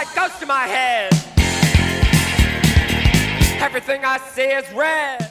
light goes to my head. Everything I see is red.